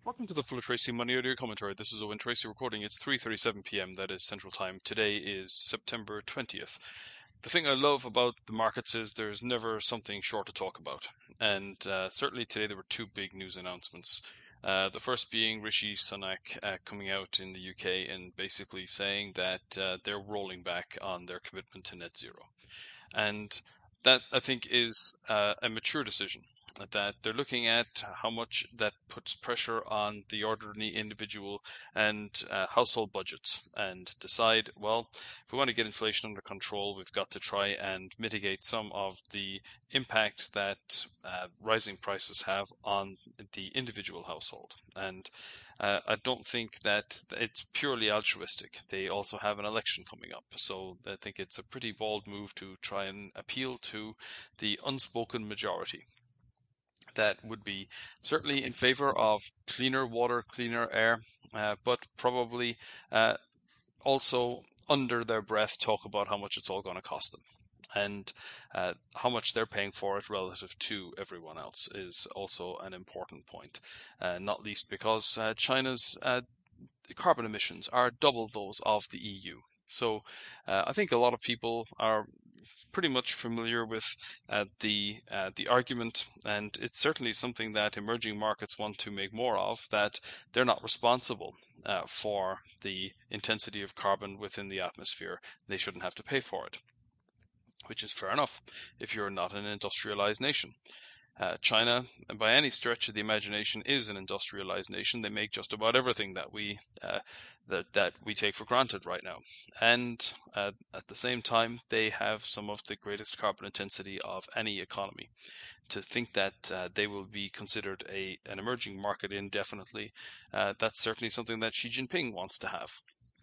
Welcome to the Full Tracy Money Audio Commentary. This is Owen Tracy recording. It's 3:37 p.m. That is Central Time. Today is September 20th. The thing I love about the markets is there's never something short to talk about. And certainly today there were two big news announcements. The first being Rishi Sunak coming out in the UK and basically saying that they're rolling back on their commitment to net zero. And that, I think, is a mature decision. That they're looking at how much that puts pressure on the ordinary individual and household budgets, and decide, well, if we want to get inflation under control, we've got to try and mitigate some of the impact that rising prices have on the individual household. And I don't think that it's purely altruistic. They also have an election coming up, so I think it's a pretty bold move to try and appeal to the unspoken majority that would be certainly in favor of cleaner water, cleaner air, but probably also under their breath talk about how much it's all going to cost them. And how much they're paying for it relative to everyone else is also an important point, not least because China's carbon emissions are double those of the EU. So I think a lot of people are pretty much familiar with the argument, and it's certainly something that emerging markets want to make more of. That they're not responsible for the intensity of carbon within the atmosphere; they shouldn't have to pay for it, which is fair enough if you're not an industrialized nation. China, by any stretch of the imagination, is an industrialized nation. They make just about everything that we take for granted right now, and at the same time, they have some of the greatest carbon intensity of any economy. To think that they will be considered an emerging market indefinitely, that's certainly something that Xi Jinping wants to have.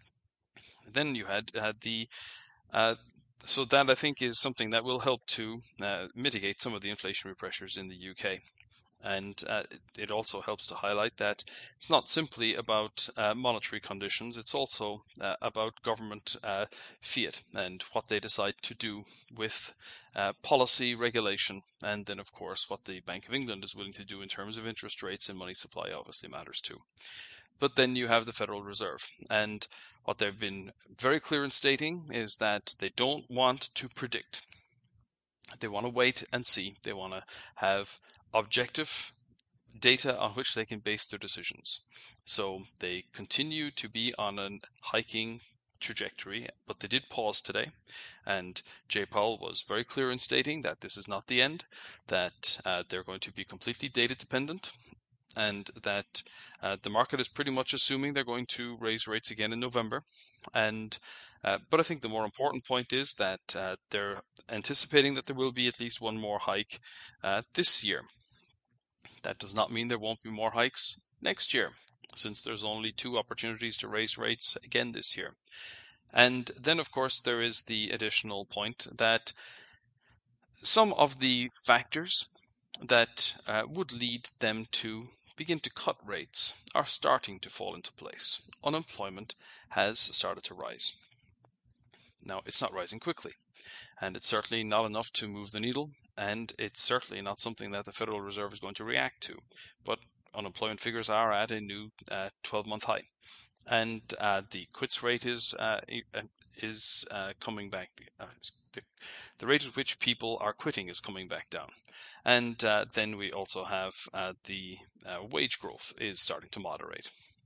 Then you had the uh, so that, I think, is something that will help to mitigate some of the inflationary pressures in the UK. And it also helps to highlight that it's not simply about monetary conditions, it's also about government fiat and what they decide to do with policy regulation. And then, of course, what the Bank of England is willing to do in terms of interest rates and money supply obviously matters too. But then you have the Federal Reserve. And what they've been very clear in stating is that they don't want to predict. They want to wait and see. They want to have objective data on which they can base their decisions. So they continue to be on a hiking trajectory, but they did pause today. And Jay Powell was very clear in stating that this is not the end, that they're going to be completely data dependent, and that the market is pretty much assuming they're going to raise rates again in November. And but I think the more important point is that they're anticipating that there will be at least one more hike this year. That does not mean there won't be more hikes next year, since there's only two opportunities to raise rates again this year. And then, of course, there is the additional point that some of the factors that would lead them to begin to cut rates are starting to fall into place. Unemployment has started to rise. Now, it's not rising quickly, and it's certainly not enough to move the needle, and it's certainly not something that the Federal Reserve is going to react to. But unemployment figures are at a new 12-month high, and the quits rate is coming back. The rate at which people are quitting is coming back down. And then we also have the wage growth is starting to moderate.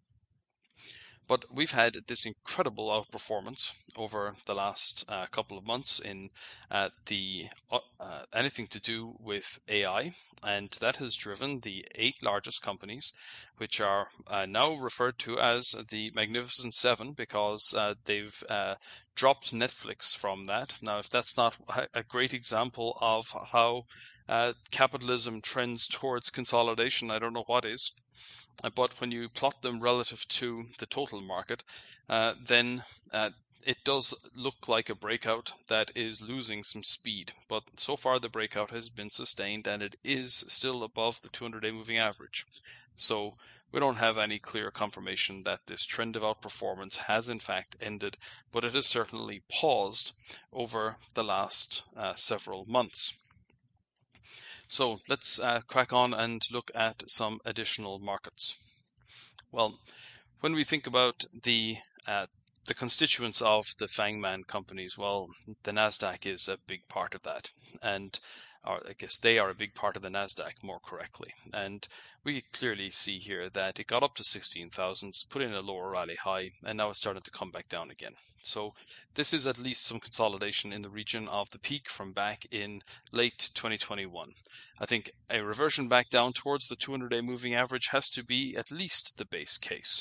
But we've had this incredible outperformance over the last couple of months in the anything to do with AI, and that has driven the 8 largest companies, which are now referred to as the Magnificent Seven, because they've dropped Netflix from that. Now, if that's not a great example of how capitalism trends towards consolidation, I don't know what is. But when you plot them relative to the total market, then it does look like a breakout that is losing some speed. But so far the breakout has been sustained, and it is still above the 200-day moving average. So we don't have any clear confirmation that this trend of outperformance has in fact ended, but it has certainly paused over the last several months. So let's crack on and look at some additional markets. Well, when we think about the constituents of the Fangman companies, well, the Nasdaq is a big part of that, and or I guess they are a big part of the Nasdaq, more correctly. And we clearly see here that it got up to 16,000, put in a lower rally high, and now it's starting to come back down again. So this is at least some consolidation in the region of the peak from back in late 2021. I think a reversion back down towards the 200-day moving average has to be at least the base case.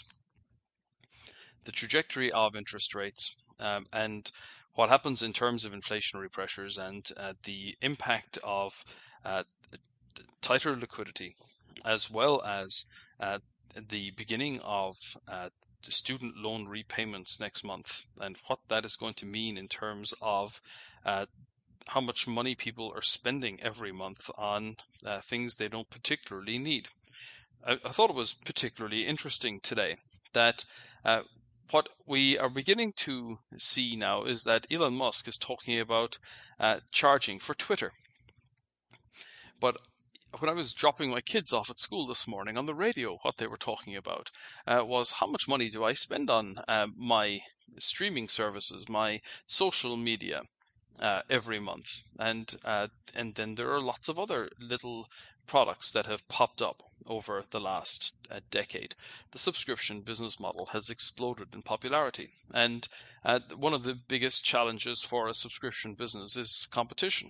The trajectory of interest rates and what happens in terms of inflationary pressures and the impact of uh, tighter liquidity, as well as the beginning of student loan repayments next month, and what that is going to mean in terms of how much money people are spending every month on things they don't particularly need. I thought it was particularly interesting today that what we are beginning to see now is that Elon Musk is talking about charging for Twitter. But when I was dropping my kids off at school this morning on the radio, what they were talking about was how much money do I spend on my streaming services, my social media, every month, and then there are lots of other little products that have popped up over the last decade. The subscription business model has exploded in popularity, and one of the biggest challenges for a subscription business is competition.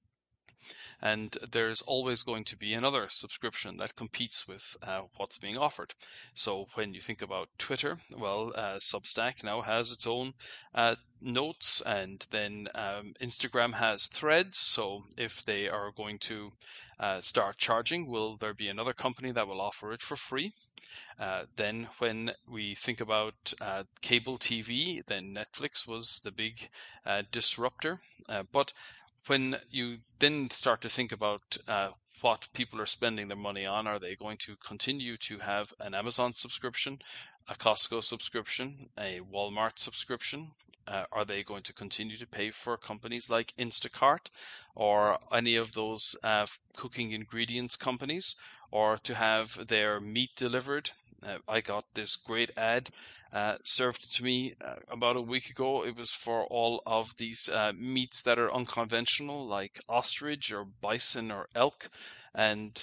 And there's always going to be another subscription that competes with what's being offered. So when you think about Twitter, well, Substack now has its own notes, and then Instagram has Threads. So if they are going to start charging, will there be another company that will offer it for free? Then when we think about cable TV, then Netflix was the big disruptor. But when you then start to think about what people are spending their money on, are they going to continue to have an Amazon subscription, a Costco subscription, a Walmart subscription? Are they going to continue to pay for companies like Instacart or any of those cooking ingredients companies, or to have their meat delivered? I got this great ad served to me about a week ago. It was for all of these meats that are unconventional, like ostrich or bison or elk. And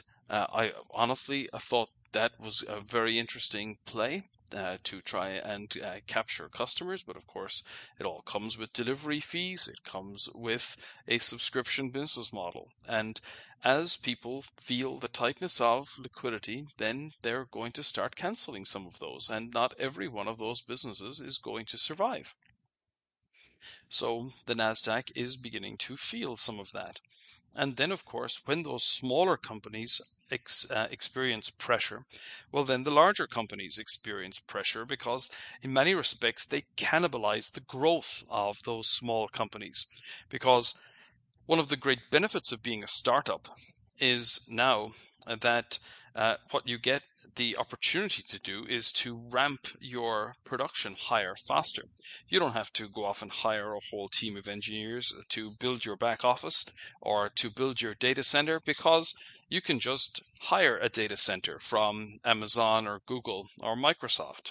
I thought that was a very interesting play. To try and capture customers, but of course, it all comes with delivery fees. It comes with a subscription business model, and as people feel the tightness of liquidity, then they're going to start canceling some of those, and not every one of those businesses is going to survive. So the Nasdaq is beginning to feel some of that. And then, of course, when those smaller companies experience pressure, well, then the larger companies experience pressure because, in many respects, they cannibalize the growth of those small companies. Because one of the great benefits of being a startup is now that what you get the opportunity to do is to ramp your production higher faster. You don't have to go off and hire a whole team of engineers to build your back office or to build your data center, because you can just hire a data center from Amazon or Google or Microsoft.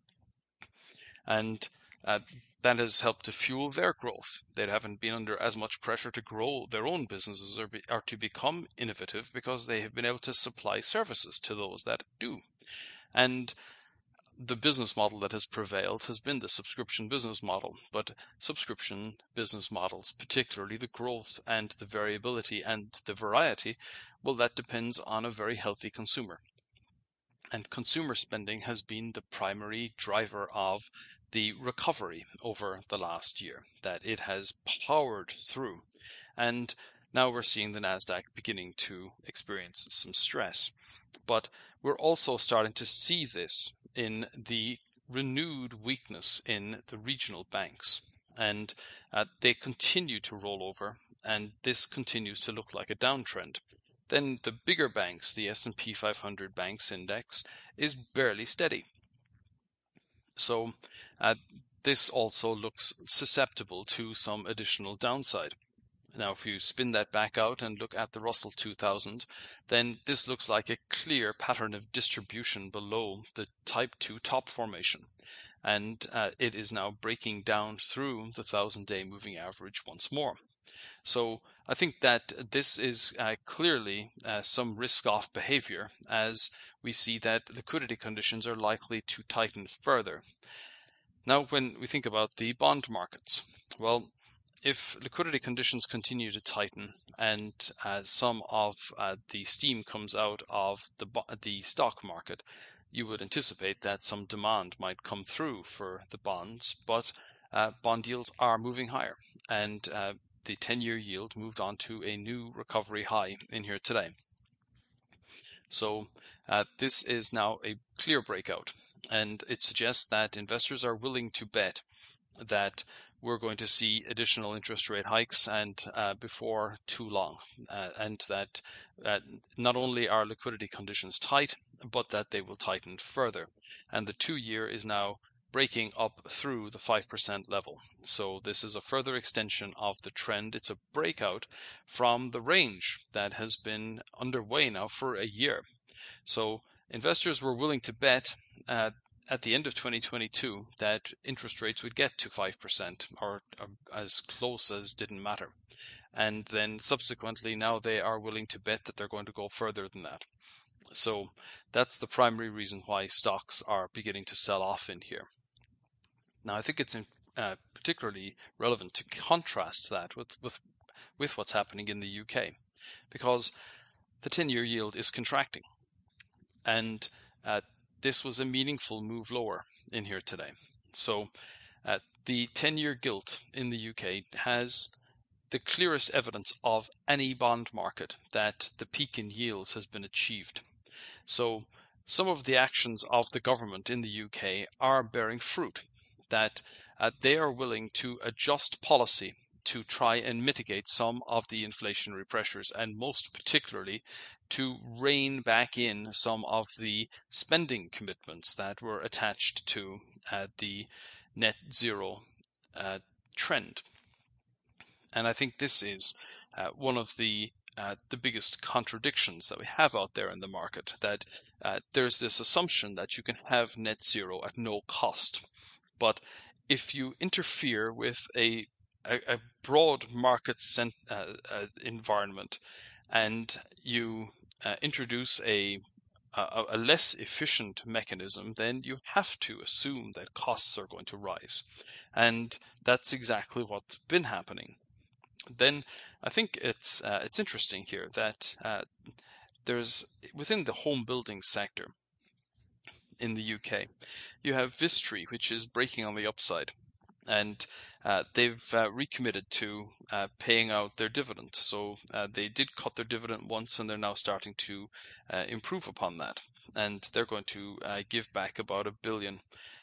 And that has helped to fuel their growth. They haven't been under as much pressure to grow their own businesses or to become innovative, because they have been able to supply services to those that do. And the business model that has prevailed has been the subscription business model. But subscription business models, particularly the growth and the variability and the variety, well, that depends on a very healthy consumer. And consumer spending has been the primary driver of the recovery over the last year, that it has powered through. And now we're seeing the Nasdaq beginning to experience some stress. But we're also starting to see this in the renewed weakness in the regional banks. And they continue to roll over, and this continues to look like a downtrend. Then the bigger banks, the S&P 500 banks index, is barely steady. So this also looks susceptible to some additional downside. Now, if you spin that back out and look at the Russell 2000, then this looks like a clear pattern of distribution below the Type 2 top formation. And it is now breaking down through the 1,000-day moving average once more. So I think that this is clearly some risk-off behavior, as we see that liquidity conditions are likely to tighten further. Now, when we think about the bond markets, well, if liquidity conditions continue to tighten and some of the steam comes out of the stock market, you would anticipate that some demand might come through for the bonds, but bond yields are moving higher, and the 10-year yield moved on to a new recovery high in here today. So this is now a clear breakout, and it suggests that investors are willing to bet that we're going to see additional interest rate hikes and before too long, and that not only are liquidity conditions tight, but that they will tighten further. And the 2-year is now breaking up through the 5% level. So this is a further extension of the trend. It's a breakout from the range that has been underway now for a year. So investors were willing to bet at the end of 2022 that interest rates would get to 5% or as close as didn't matter. And then subsequently now they are willing to bet that they're going to go further than that. So that's the primary reason why stocks are beginning to sell off in here. Now I think it's particularly relevant to contrast that with what's happening in the UK, because the 10-year yield is contracting, and this was a meaningful move lower in here today. So the 10-year gilt in the UK has the clearest evidence of any bond market that the peak in yields has been achieved. So some of the actions of the government in the UK are bearing fruit, that they are willing to adjust policy to try and mitigate some of the inflationary pressures, and most particularly to rein back in some of the spending commitments that were attached to the net zero trend. And I think this is one of the biggest contradictions that we have out there in the market, that there's this assumption that you can have net zero at no cost. But if you interfere with a broad market environment, and you introduce a less efficient mechanism, then you have to assume that costs are going to rise. And that's exactly what's been happening. Then I think it's interesting here that there's, within the home building sector in the UK, you have Vistry, which is breaking on the upside, and they've recommitted to paying out their dividend. So they did cut their dividend once, and they're now starting to improve upon that. And they're going to give back about £1 billion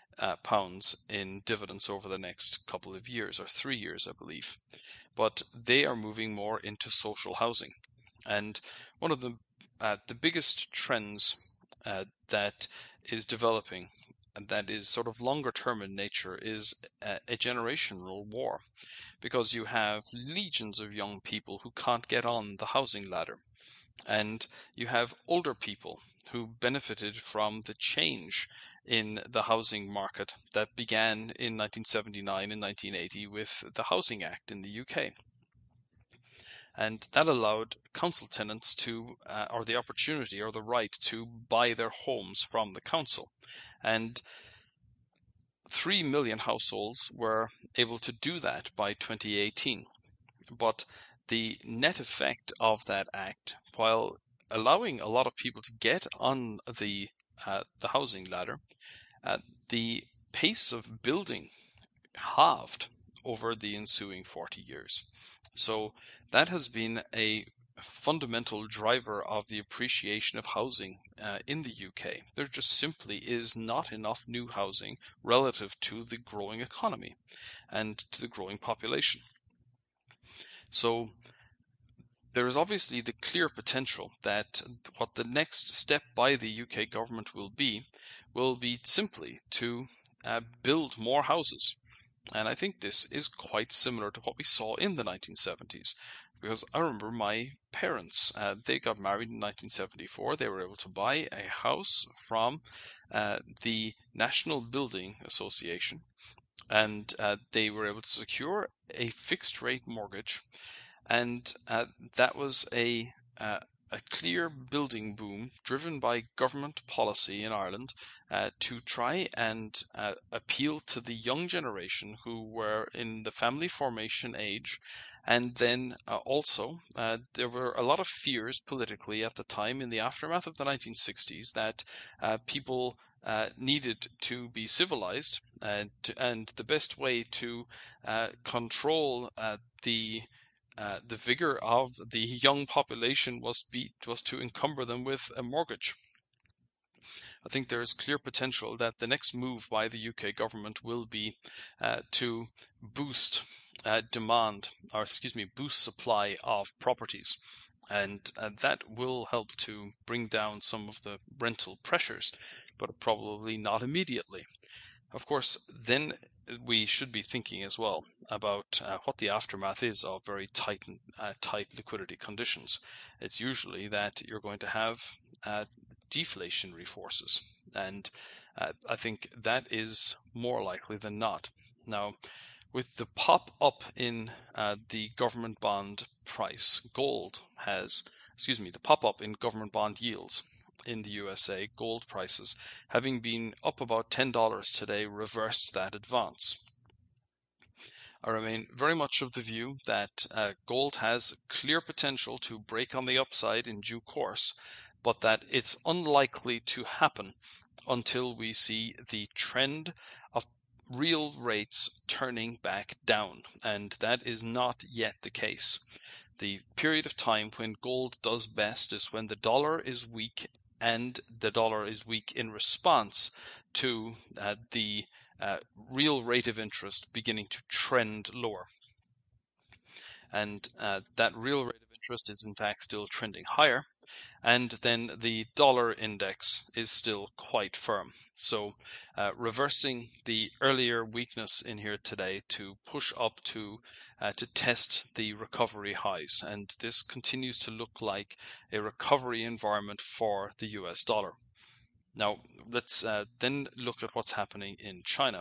in dividends over the next couple of years, or 3 years, I believe. But they are moving more into social housing. And one of the biggest trends that is developing, and that is sort of longer term in nature, is a generational war, because you have legions of young people who can't get on the housing ladder, and you have older people who benefited from the change in the housing market that began in 1979 and 1980 with the Housing Act in the UK. And that allowed council tenants to, or the opportunity or the right to buy their homes from the council. And 3 million households were able to do that by 2018. But the net effect of that act, while allowing a lot of people to get on the housing ladder, the pace of building halved over the ensuing 40 years. So that has been a fundamental driver of the appreciation of housing in the UK. There just simply is not enough new housing relative to the growing economy and to the growing population. So there is obviously the clear potential that what the next step by the UK government will be simply to build more houses. And I think this is quite similar to what we saw in the 1970s, because I remember my parents, they got married in 1974. They were able to buy a house from the National Building Association, and they were able to secure a fixed rate mortgage, and that was a clear building boom driven by government policy in Ireland to try and appeal to the young generation who were in the family formation age. And then also, there were a lot of fears politically at the time in the aftermath of the 1960s that people needed to be civilized, and the best way to control the vigor of the young population was to encumber them with a mortgage. I think there is clear potential that the next move by the UK government will be to boost demand, or excuse me, boost supply of properties. And that will help to bring down some of the rental pressures, but probably not immediately. Of course, then we should be thinking as well about what the aftermath is of very tight liquidity conditions. It's usually that you're going to have deflationary forces, and I think that is more likely than not. Now, with the pop up in the government bond price, the pop up in government bond yields in the USA, gold prices, having been up about $10 today, reversed that advance. I remain very much of the view that gold has clear potential to break on the upside in due course, but that it's unlikely to happen until we see the trend of real rates turning back down, and that is not yet the case. The period of time when gold does best is when the dollar is weak, and the dollar is weak in response to the real rate of interest beginning to trend lower. And that real rate of interest is in fact still trending higher, and then the dollar index is still quite firm. So reversing the earlier weakness in here today to push up to test the recovery highs, and this continues to look like a recovery environment for the US dollar. Now let's then look at what's happening in China.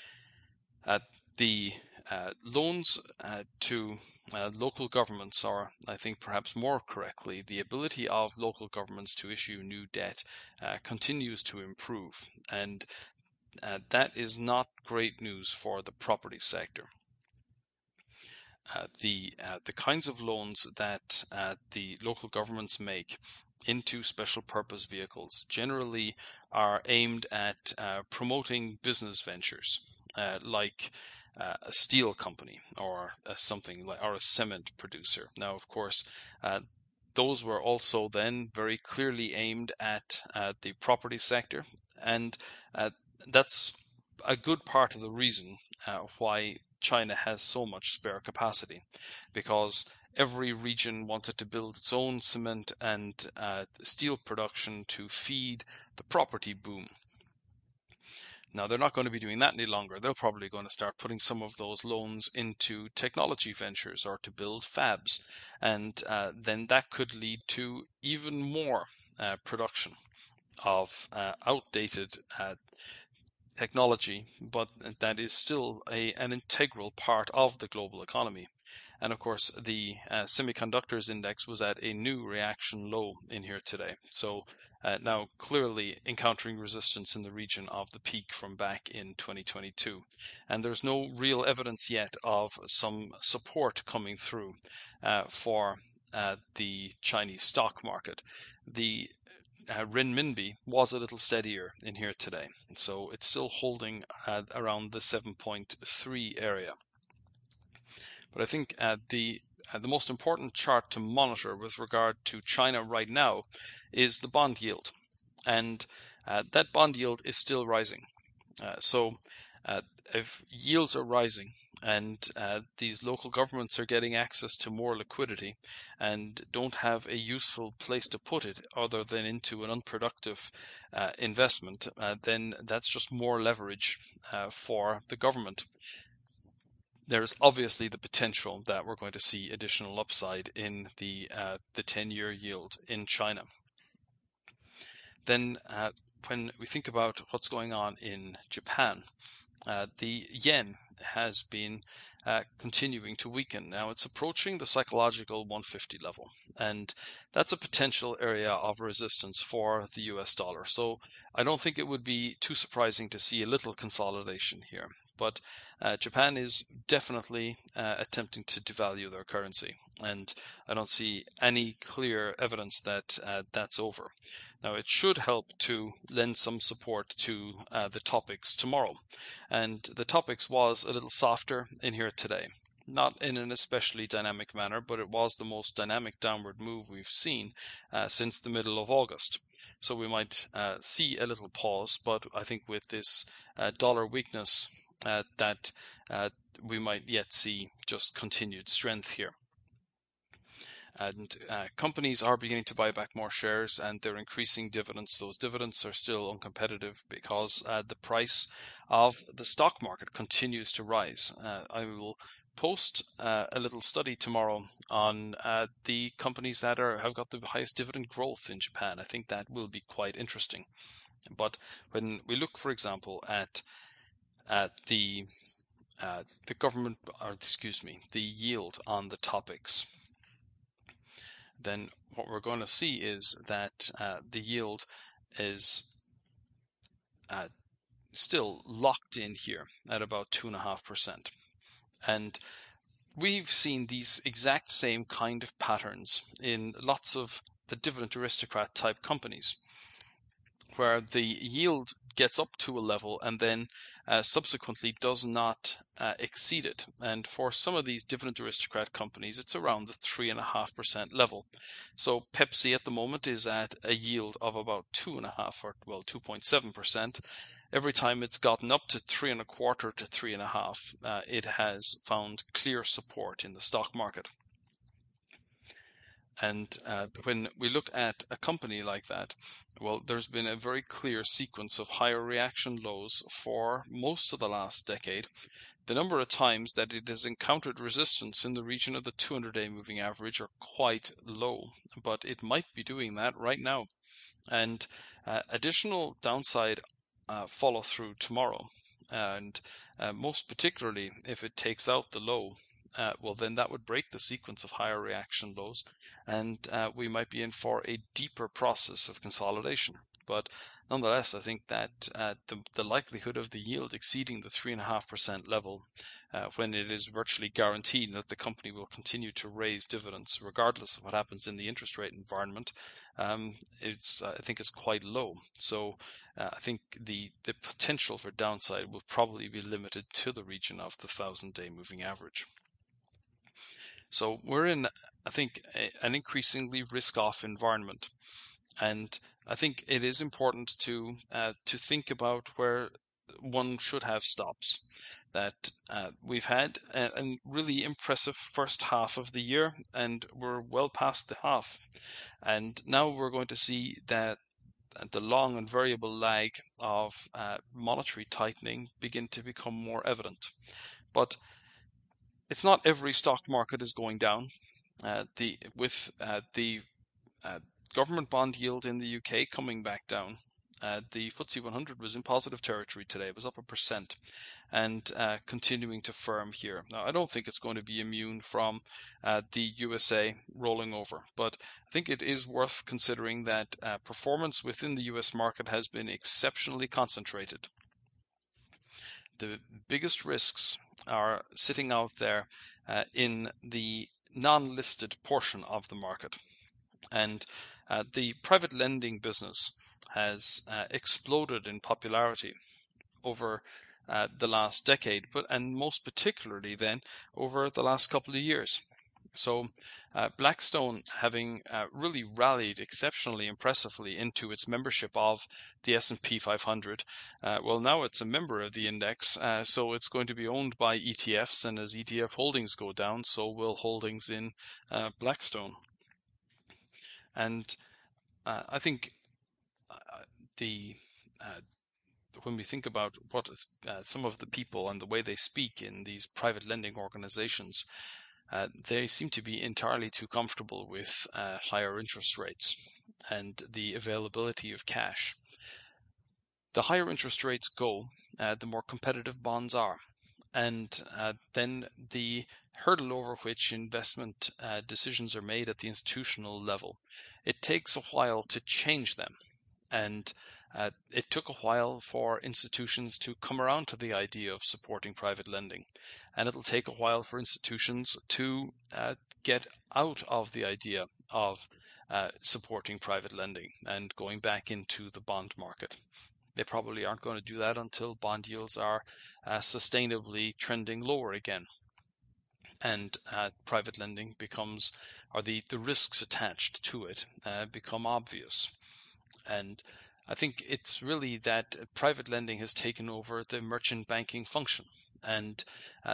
The loans to local governments, or I think perhaps more correctly, the ability of local governments to issue new debt continues to improve, and that is not great news for the property sector. The kinds of loans that the local governments make into special purpose vehicles generally are aimed at promoting business ventures, like a steel company or something like, or a cement producer. Now, of course, those were also then very clearly aimed at the property sector, and that's a good part of the reason why China has so much spare capacity, because every region wanted to build its own cement and steel production to feed the property boom. Now, they're not going to be doing that any longer. They're probably going to start putting some of those loans into technology ventures or to build fabs. And then that could lead to even more production of outdated technology, but that is still an integral part of the global economy. And of course, the semiconductors index was at a new reaction low in here today. So now clearly encountering resistance in the region of the peak from back in 2022. And there's no real evidence yet of some support coming through for the Chinese stock market. The renminbi was a little steadier in here today, so it's still holding around the 7.3 area. But I think the most important chart to monitor with regard to China right now is the bond yield, and that bond yield is still rising. So if yields are rising and these local governments are getting access to more liquidity and don't have a useful place to put it other than into an unproductive investment, then that's just more leverage for the government. there's obviously the potential that we're going to see additional upside in the 10-year yield in China. Then when we think about what's going on in Japan, the yen has been continuing to weaken. Now it's approaching the psychological 150 level, and that's a potential area of resistance for the US dollar. So I don't think it would be too surprising to see a little consolidation here. But Japan is definitely attempting to devalue their currency, and I don't see any clear evidence that that's over. Now, it should help to lend some support to the topics tomorrow. And the topics was a little softer in here today. Not in an especially dynamic manner, but it was the most dynamic downward move we've seen since the middle of August. So we might see a little pause, but I think with this dollar weakness, that we might yet see just continued strength here. And companies are beginning to buy back more shares, and they're increasing dividends. Those dividends are still uncompetitive because the price of the stock market continues to rise. I will post a little study tomorrow on the companies that have got the highest dividend growth in Japan. I think that will be quite interesting. But when we look, for example, at the government, or excuse me, the yield on the topics, then what we're going to see is that the yield is still locked in here at about 2.5%. And we've seen these exact same kind of patterns in lots of the dividend aristocrat type companies, where the yield gets up to a level and then subsequently does not exceed it. And for some of these dividend aristocrat companies, it's around the 3.5% level. So Pepsi at the moment is at a yield of about 2.5, or well, 2.7%. Every time it's gotten up to 3.25 to 3.5, it has found clear support in the stock market. And when we look at a company like that, well, there's been a very clear sequence of higher reaction lows for most of the last decade. The number of times that it has encountered resistance in the region of the 200-day moving average are quite low, but it might be doing that right now. And additional downside follow through tomorrow, and most particularly if it takes out the low, well, then that would break the sequence of higher reaction lows, and we might be in for a deeper process of consolidation. But nonetheless, I think that the likelihood of the yield exceeding the 3.5% level, when it is virtually guaranteed that the company will continue to raise dividends regardless of what happens in the interest rate environment, I think it's quite low. So I think the potential for downside will probably be limited to the region of the 1,000-day moving average. So we're in, I think, an increasingly risk-off environment, and I think it is important to think about where one should have stops. That we've had a really impressive first half of the year, and we're well past the half, and now we're going to see that the long and variable lag of monetary tightening begin to become more evident. But it's not every stock market is going down. With the government bond yield in the UK coming back down, the FTSE 100 was in positive territory today. It was up 1%, and continuing to firm here. Now, I don't think it's going to be immune from the USA rolling over, but I think it is worth considering that performance within the US market has been exceptionally concentrated. The biggest risks are sitting out there in the non-listed portion of the market. And the private lending business has exploded in popularity over the last decade, and most particularly then over the last couple of years. So Blackstone, having really rallied exceptionally impressively into its membership of the S&P 500, well, now it's a member of the index, so it's going to be owned by ETFs, and as ETF holdings go down, so will holdings in Blackstone. And I think the when we think about what some of the people and the way they speak in these private lending organizations, they seem to be entirely too comfortable with higher interest rates and the availability of cash. The higher interest rates go, the more competitive bonds are. And then the hurdle over which investment decisions are made at the institutional level, it takes a while to change them. And it took a while for institutions to come around to the idea of supporting private lending. And it'll take a while for institutions to get out of the idea of supporting private lending and going back into the bond market. They probably aren't going to do that until bond yields are sustainably trending lower again. And private lending becomes, or the risks attached to it become obvious. And I think it's really that private lending has taken over the merchant banking function. And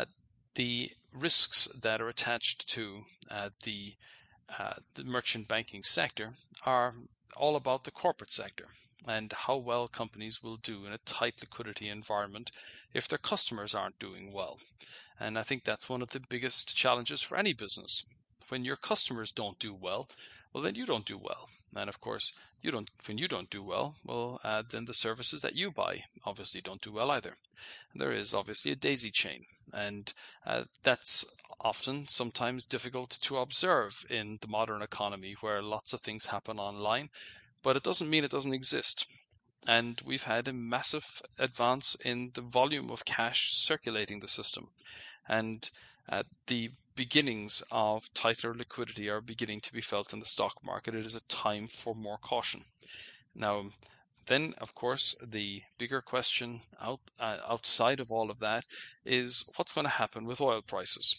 the risks that are attached to the merchant banking sector are all about the corporate sector and how well companies will do in a tight liquidity environment if their customers aren't doing well. And I think that's one of the biggest challenges for any business. When your customers don't do well, well, then you don't do well. And of course, when you don't do well, well, then the services that you buy obviously don't do well either. There is obviously a daisy chain, and that's often sometimes difficult to observe in the modern economy where lots of things happen online, but it doesn't mean it doesn't exist. And we've had a massive advance in the volume of cash circulating the system. And the beginnings of tighter liquidity are beginning to be felt in the stock market. It is a time for more caution. Now, then, of course, the bigger question outside of all of that is what's going to happen with oil prices.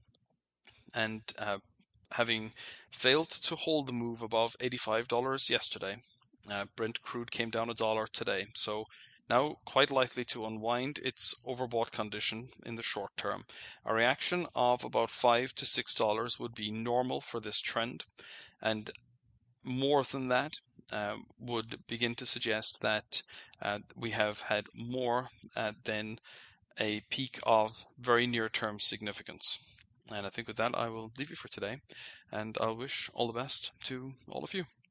And having failed to hold the move above $85 yesterday, Brent crude came down $1 today. So now quite likely to unwind its overbought condition in the short term. A reaction of about $5 to $6 would be normal for this trend, and more than that would begin to suggest that we have had more than a peak of very near-term significance. And I think with that, I will leave you for today, and I'll wish all the best to all of you.